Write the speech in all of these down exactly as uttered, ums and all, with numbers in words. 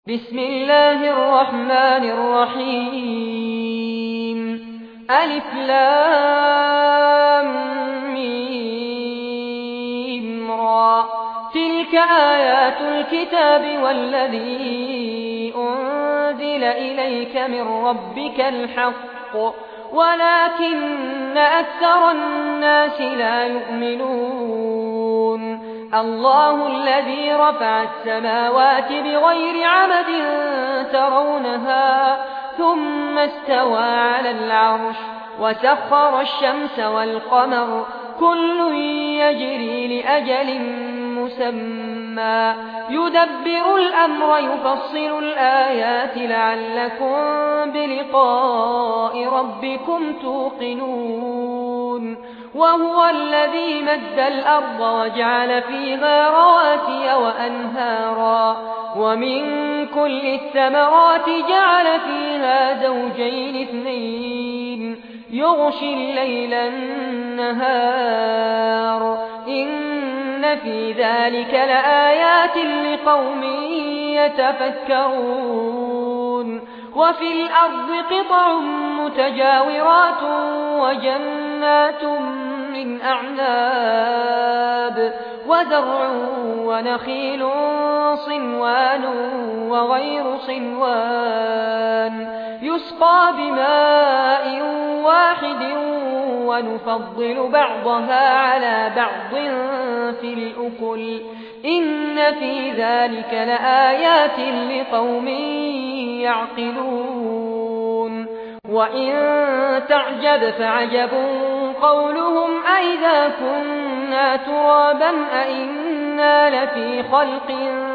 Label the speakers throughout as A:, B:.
A: بسم الله الرحمن الرحيم ألف لام ميم را تلك آيات الكتاب والذي أنزل إليك من ربك الحق ولكن أكثر الناس لا يؤمنون الله الذي رفع السماوات بغير عمد ترونها ثم استوى على العرش وسخر الشمس والقمر كل يجري لأجل مسمى يدبر الأمر يفصل الآيات لعلكم بلقاء ربكم توقنون وهو الذي مد الأرض وجعل فيها رواسي وأنهارا ومن كل الثمرات جعل فيها زوجين اثنين يغشي الليل النهار إن في ذلك لآيات لقوم يتفكرون وفي الأرض قطع متجاورات وجنات من أعناب وزرع ونخيل صنوان وغير صنوان يسقى بماء واحد ونفضل بعضها على بعض في الأكل إن في ذلك لآيات لقوم يعقلون وإن تعجب فعجب قولهم أئذا كنا ترابا أئنا لفي خلق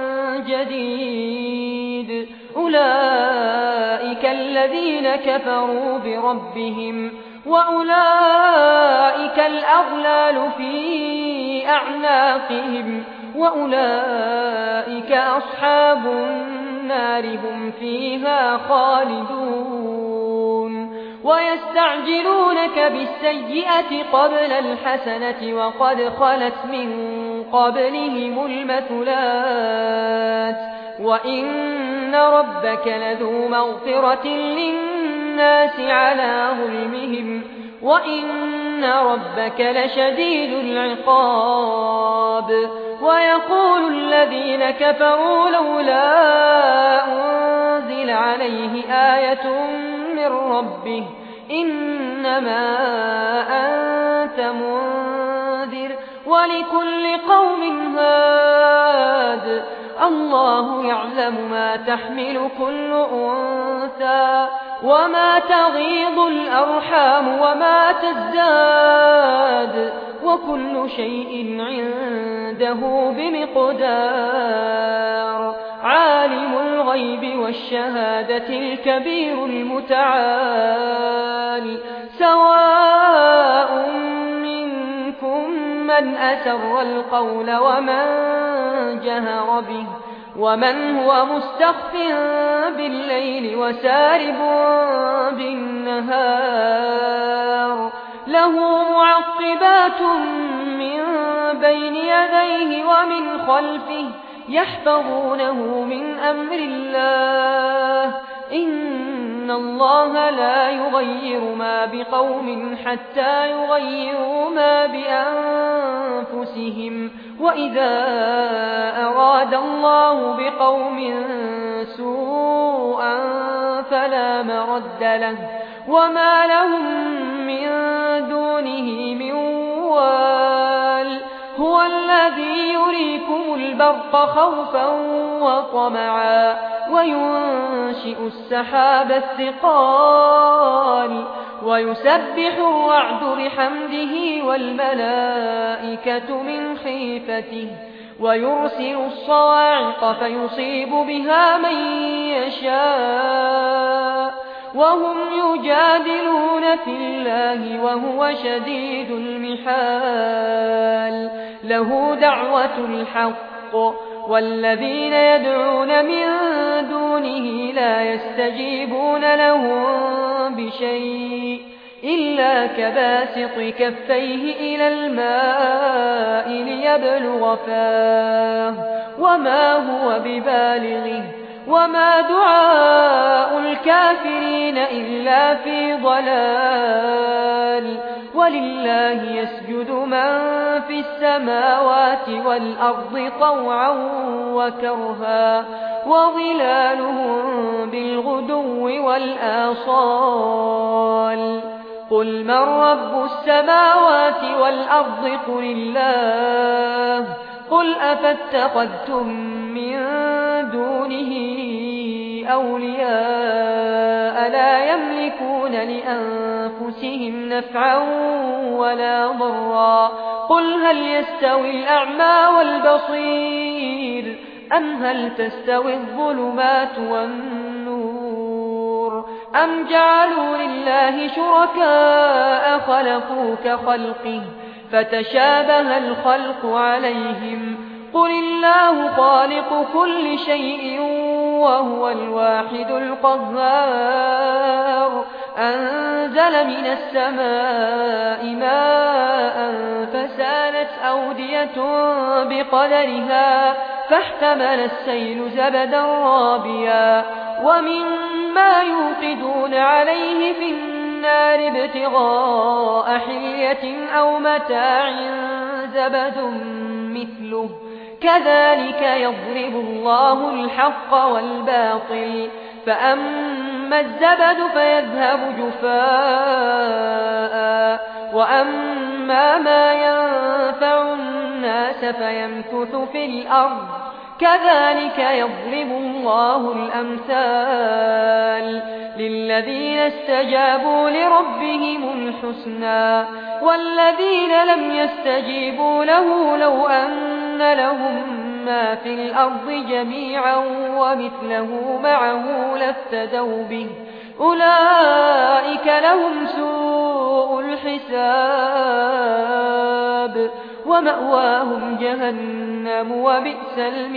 A: جديد أولئك الذين كفروا بربهم وأولئك الأغلال في أعناقهم وأولئك أصحاب النار هم فيها خالدون ويستعجلونك بالسيئة قبل الحسنة وقد خلت من قبلهم المثلات وإن ربك لذو مغفرة للناس على ظلمهم وإن ربك لشديد العقاب ويقول الذين كفروا لولا أنزل عليه آية من ربه إنما أنت منذر ولكل قوم هاد الله يعلم ما تحمل كل أنثى وما تغيض الأرحام وما تزداد وكل شيء عنده بمقدار عالم الغيب والشهادة الكبير المتعال سواء منكم من أسر القول ومن جهر به ومن هو مستخف بالليل وسارب بالنهار له معقبات من بين يديه ومن خلفه يحفظونه من أمر الله إن الله لا يغير ما بقوم حتى يغيروا ما بأنفسهم وإذا أراد الله بقوم سوءا فلا مرد له وما لهم من دونه من وال هو الذي يريكم البرق خوفا وطمعا وينشئ السحاب الثقال ويسبح الرعد بحمده والملائكة من خيفته ويرسل الصواعق فيصيب بها من يشاء وهم يجادلون في الله وهو شديد المحال له دعوة الحق والذين يدعون من دونه لا يستجيبون لهم بشيء إلا كباسط كفيه إلى الماء ليبلغ فاه وما هو ببالغه وما دعاء الكافرين إلا في ضلال ولله يسجد من في السماوات والأرض طوعا وكرها وظلالهم بالغدو والآصال قل من رب السماوات والأرض قل الله قل أفاتخذتم من دونه أولياء لا يملكون لأنفسهم نفعا ولا ضرا قل هل يستوي الأعمى والبصير أم هل تستوي الظلمات والنور أم جعلوا لله شركاء خلقوا كخلقه فتشابه الخلق عليهم قل الله خالق كل شيء وهو الواحد القهار أنزل من السماء ماء فسالت أودية بقدرها فاحتمل السيل زبدا رابيا ومما يوقدون عليه في النار ابتغاء حلية أو متاع زبد مثله كذلك يضرب الله الحق والباطل فأما الزبد فيذهب جفاء وأما ما ينفع الناس فيمكث في الأرض كذلك يضرب الله الأمثال للذين استجابوا لربهم الحسنى والذين لم يستجيبوا له لو أن لهم ما في الأرض جميعا ومثله معه لافتدوا به أولئك لهم سوء الحساب ومأواهم جهنم وبئس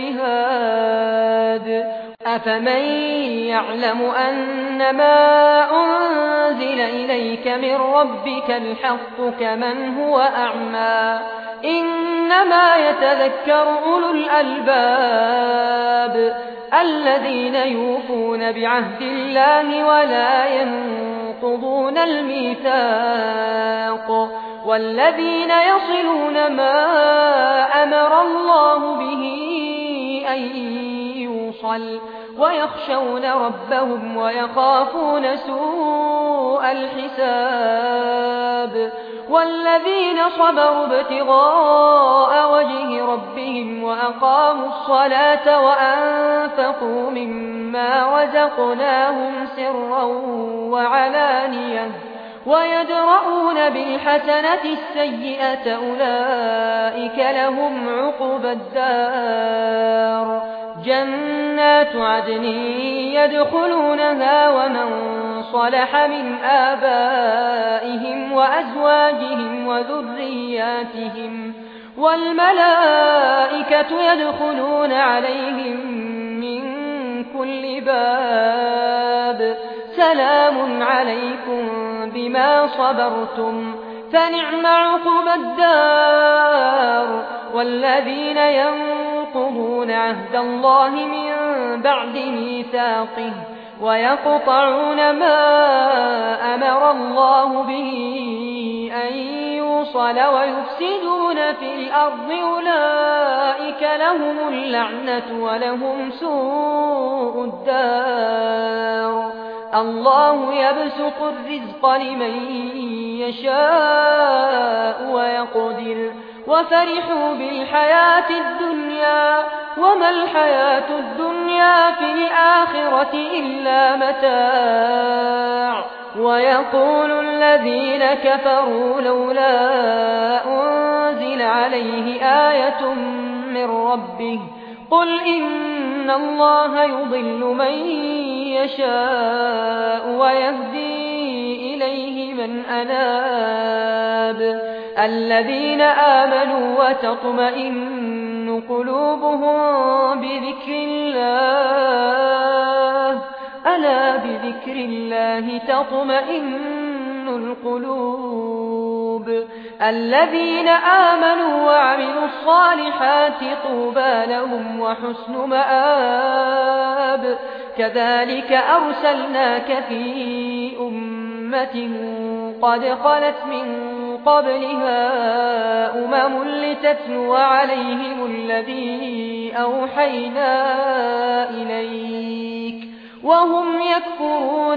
A: المهاد أفمن يعلم أنما أنزل إليك من ربك الحق كمن هو أعمى إنما يتذكر أولو الألباب الذين يوفون بعهد الله ولا ينقضون الميثاق والذين يصلون ما أمر الله به أن يوصل ويخشون ربهم ويخافون سوء الحساب والذين صبروا ابتغاء وجه ربهم وأقاموا الصلاة وأنفقوا مما رزقناهم سرا وعلانية ويدرؤون بالحسنة السيئة أولئك لهم عقبى الدار جنات عدن يدخلونها ومن صلح من آبائهم وأزواجهم وذرياتهم والملائكة يدخلون عليهم من كل باب سلام عليكم بما صبرتم فنعم عقبى الدار والذين ينقضون عهد الله من بعد ميثاقه ويقطعون ما أمر الله به أن يوصل ويفسدون في الأرض أولئك لهم اللعنة ولهم سوء الدار الله يبسط الرزق لمن يشاء ويقدر وفرحوا بالحياة الدنيا وما الحياة الدنيا في الآخرة إلا متاع ويقول الذين كفروا لولا أنزل عليه آية من ربه قل إن الله يضل من يشاء ويهدي إليه من أناب الذين آمنوا وتطمئن قلوبهم بذكر الله ألا بذكر الله تطمئن القلوب الذين آمنوا وعملوا الصالحات طوبى لهم وحسن مآب كذلك أرسلناك في أمة قد خلت من قبلها أمم لتتلو عليهم الذي أوحينا إليك وهم يكفرون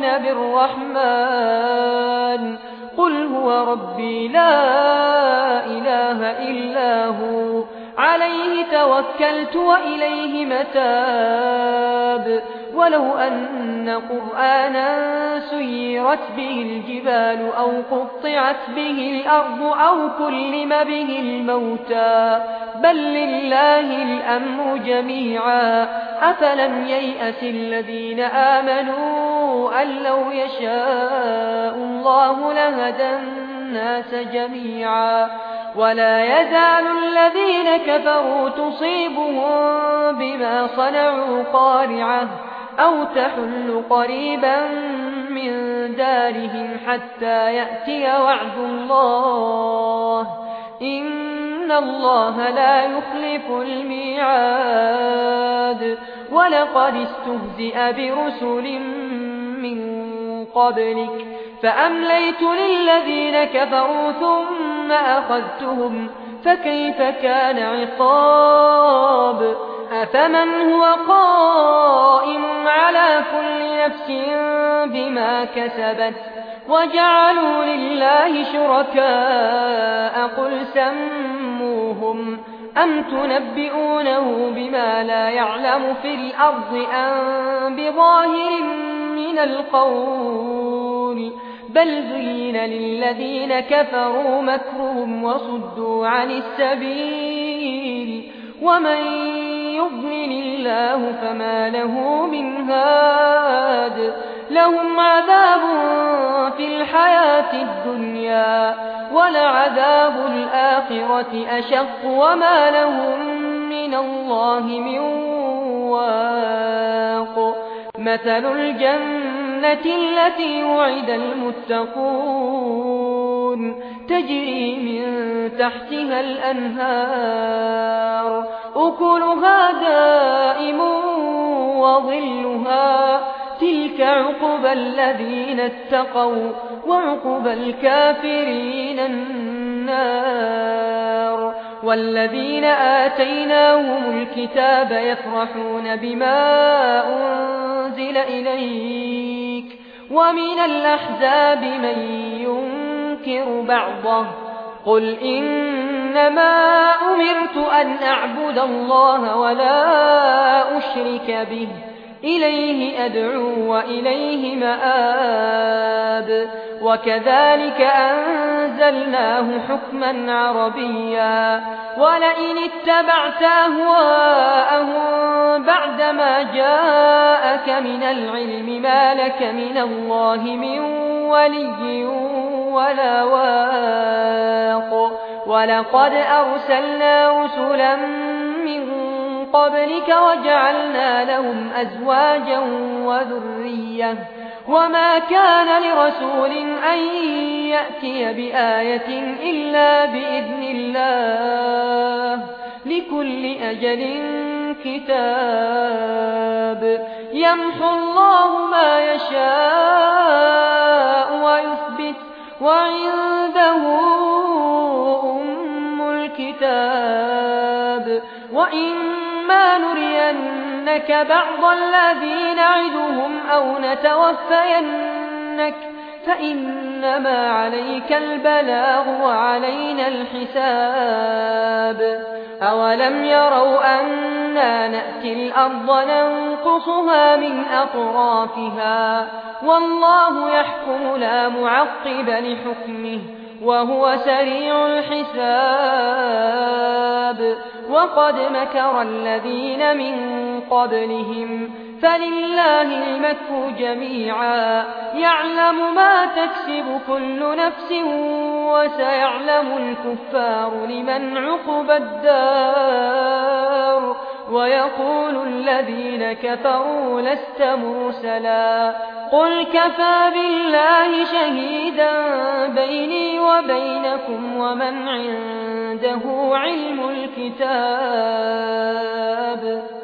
A: بالرحمن قل هو ربي لا إله إلا هو عليه توكلت وإليه متاب ولو أن قرآنا سيرت به الجبال أو قطعت به الأرض أو كلم به الموتى بل لله الأمر جميعا أفلم ييأس الذين آمنوا أن لو يشاء الله لهدى الناس جميعا ولا يزال الذين كفروا تصيبهم بما صنعوا قارعة أو تحل قريبا من دارهم حتى يأتي وعد الله إن الله لا يخلف الميعاد ولقد استهزئ برسل من قبلك فأمليت للذين كفروا ثم أخذتهم فكيف كان عقاب أفمن هو قائم على كل نفس بما كسبت وجعلوا لله شركاء قل سموهم أم تنبئونه بما لا يعلم في الأرض أم بظاهر من القول بل زين للذين كفروا مكرهم وصدوا عن السبيل ومن يضلل الله فما له من هاد لهم عذاب في الحياة الدنيا ولعذاب الآخرة أشق وما لهم من الله من واق مثل الجنة التي وعد المتقون تجري من تحتها الأنهار أكلها دائم وظلها تلك عقبى الذين اتقوا وعقبى الكافرين النار والذين آتيناهم الكتاب يفرحون بما أنزل إليك ومن الأحزاب من ينكر بعضه قل إنما أمرت أن أعبد الله ولا أشرك به إليه أدعو وإليه مآب وكذلك أنزلناه حكما عربيا ولئن اتبعت أهواءهم بعدما جاءك من العلم ما لك من الله من ولي ولا واق ولقد أرسلنا رسلا من قبلك وجعلنا لهم أزواجا وذرية وما كان لرسول أن يأتي بآية إلا بإذن الله لكل أجل كتاب يمحو الله ما يشاء ويثبت وعنده أم الكتاب وإما نرينك بعض الذي نعدهم أو نتوفينك فإنما عليك البلاغ وعلينا الحساب أولم يروا أنا نأتي الأرض ننقصها من أطرافها والله يحكم لا معقب لحكمه وهو سريع الحساب وقد مكر الذين من قبلهم فلله المكر جميعا يعلم ما تكسب كل نفس وسيعلم الكفار لمن عقبى الدار ويقول الذين كفروا لست مرسلا قل كفى بالله شهيدا بيني وبينكم ومن عنده علم الكتاب